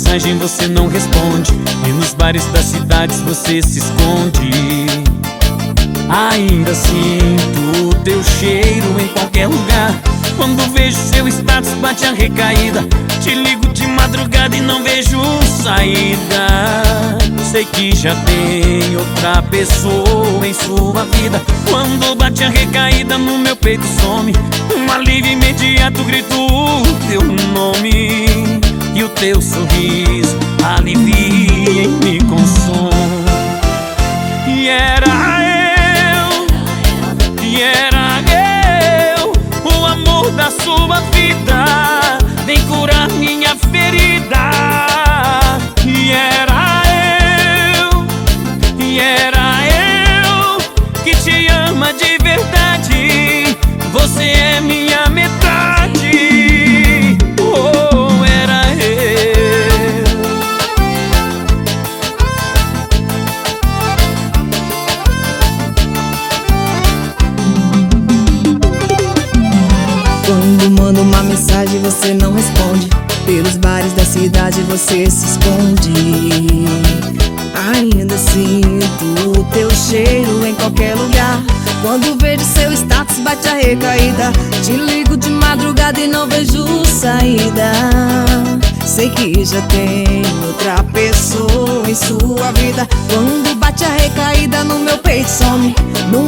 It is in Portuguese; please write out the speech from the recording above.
mensagem você não responde, e nos bares das cidades você se esconde. Ainda sinto o teu cheiro em qualquer lugar. Quando vejo seu status bate a recaída. Te ligo de madrugada e não vejo saída. Sei que já tem outra pessoa em sua vida. Quando bate a recaída no meu peito some um alívio imediato, grito o teu nome. E o teu sorriso alivia e me consome. E era eu, o amor da sua vida. Vem curar minha ferida. E era eu que te ama de verdade. Você é minha metade. Oh, era eu. Quando mando uma mensagem você não responde. Pelos bares da cidade você se esconde. Ainda sinto o teu cheiro em qualquer lugar. Quando vejo seu status bate a recaída. Te ligo de madrugada e não vejo saída. Sei que já tem outra pessoa em sua vida. Quando bate a recaída no meu peito some num